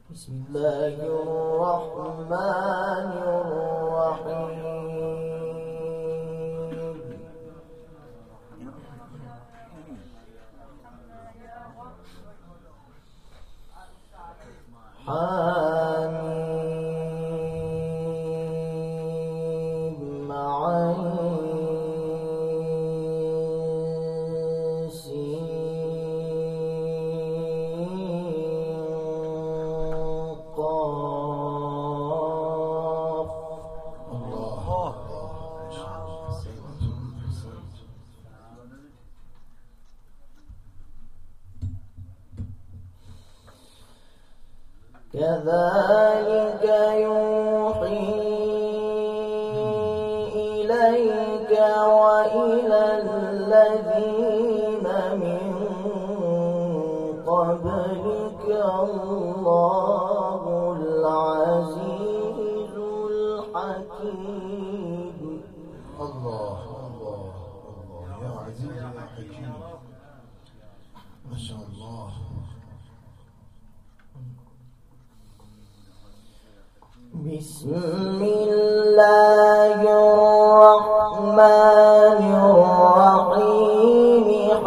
بسم الله الرحمن الرحيم. حميم عين قاف. كذلك يوحي إليك وإلى الذين من قبلك الله العزيز الحكيم. الله الله الله يا عزيز يا حكيم، ما شاء الله. بسم الله الرحمن الرحيم.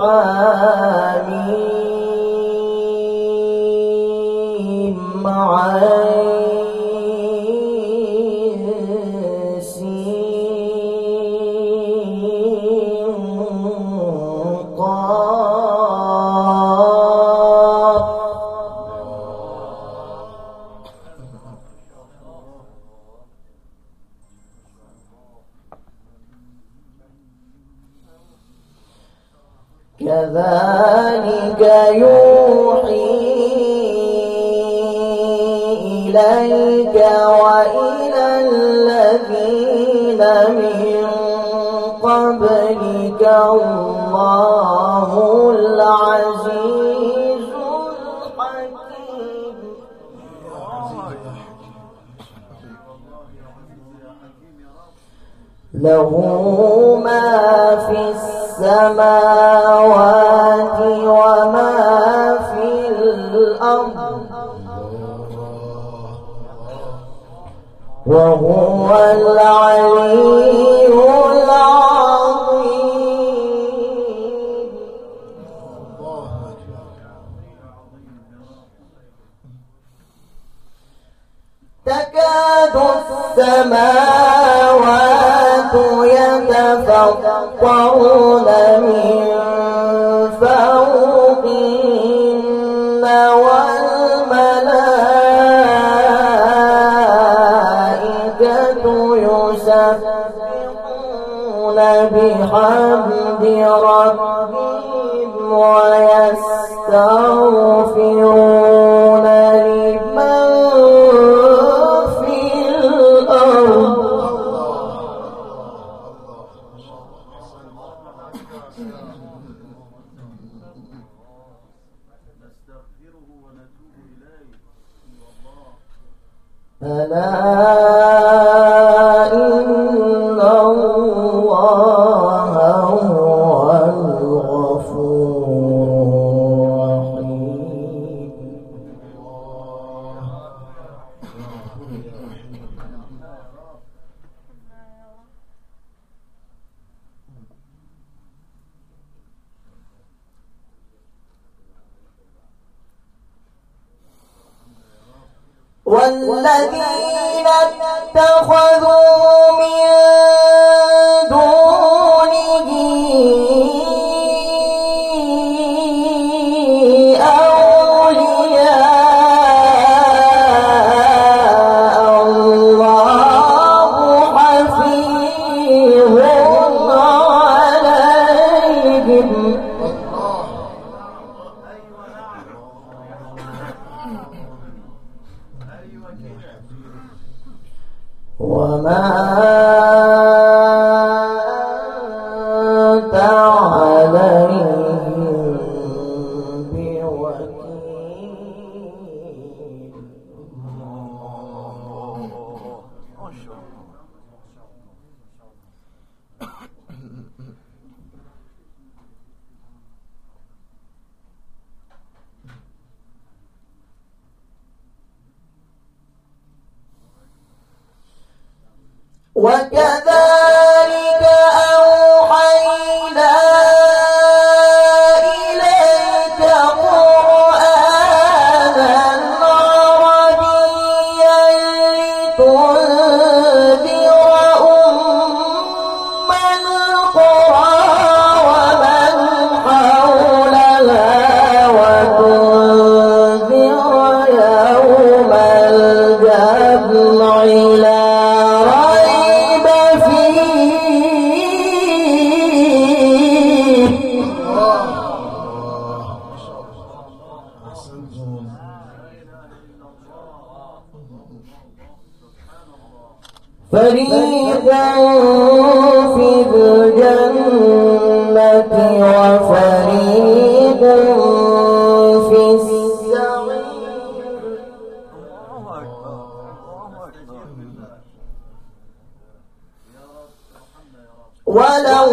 حميم عين سين قاف. كذلك يوحي إليك وإلى الذين من قبلك الله العزيز الحكيم. له ما في السماوات وما في الأرض وهو العلي العظيم. تكاد السماوات يتفطرن من فوقهن والملائكة يسبحون بحمد ربهم ويستغفرون لمن في الأرض. ألا إن الله هو الغفور الرحيم. والذين اتخذوا من دونه أولياء الله حفيظ عليهم. وما أنت عليهم بوكيل. وكذلك أوحينا إليك قرآنا عربيا لتنذر أم القرى ومن حولها وتنذر يوم الجمع لا ريب فيه. أحسنتم. فريقا في الجنة وفريق في السعير. ولو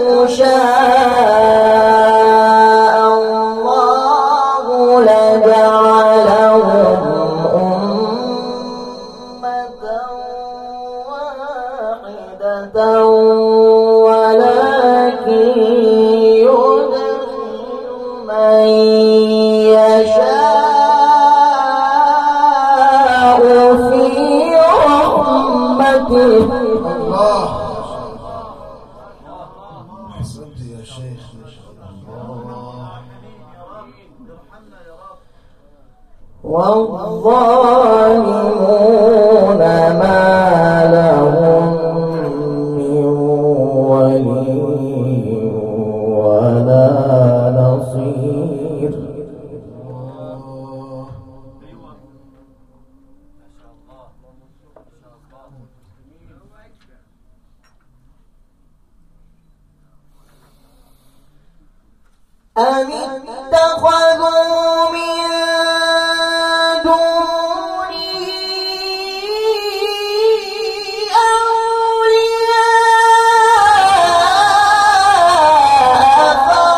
شاء الله لجعلهم أمة واحدة ولكن يدخل من يشاء في رحمته. الله. أحسنت يا شيخ. الله. والظالمون ما لهم من ولي ولا نصير. أم اتخذوا من دونه أولياء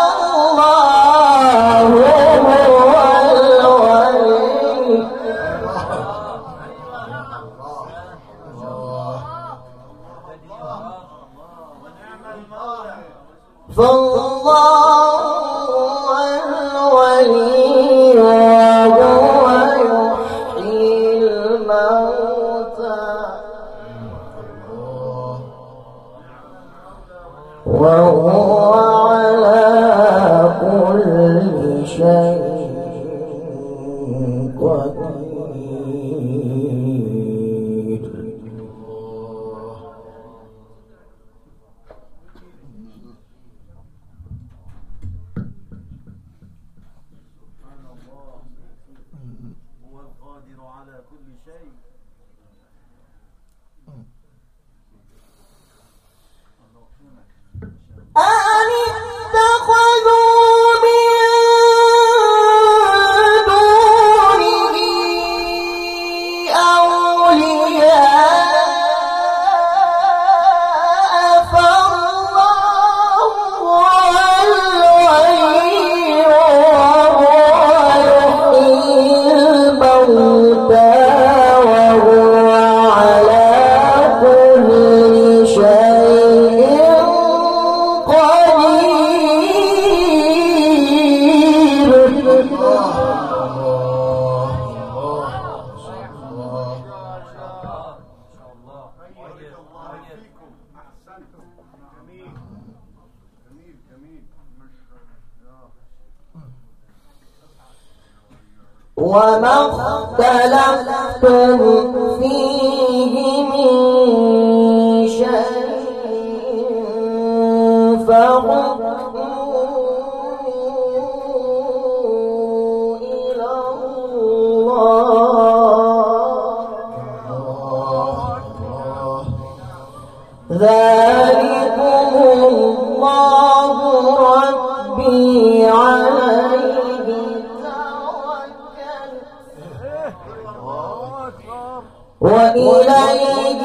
فالله هو الولي. فالله هو الولي وهو يحيي الموتى وهو على كل شيء قدير. هو القادر على كل شيء. أم اتخذوا من دونه أولياء فالله هو الولي وهو يحيي الموتى وهو على كل شيء وما اختلفتم فيه من شيء فحكمه إلى الله. ذلكم الله ربي عليه توكل وإليه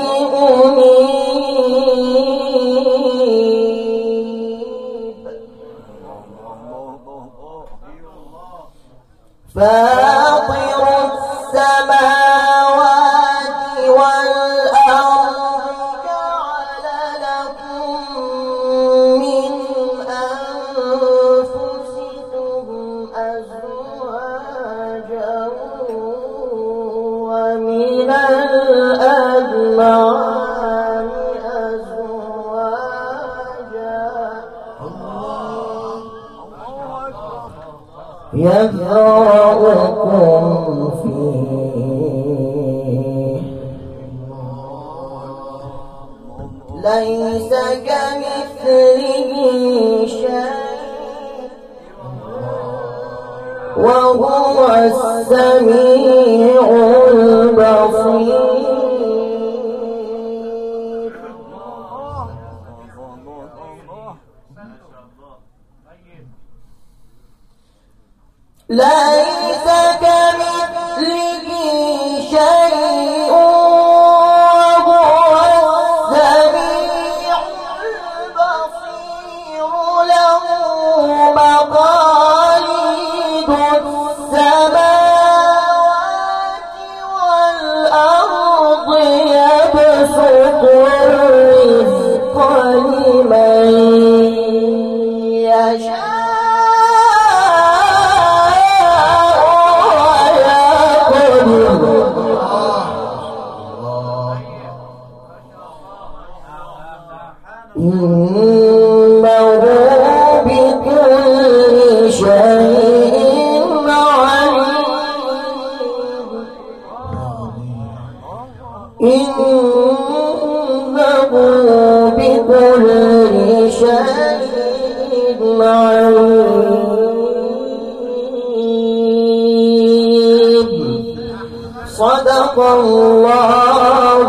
أنيب. فاطر السماوات والأرض جعل من الأنعام أزواجا يذرأكم فيه ليس كمثله شيء وهو السميع البصير ليس كمثله شيء وهو السميع البصير له مقاليد السماوات والأرض يبسط الرزق لمن يشاء إنه بكل شيء عليم إنه بكل شيء عليم صدق الله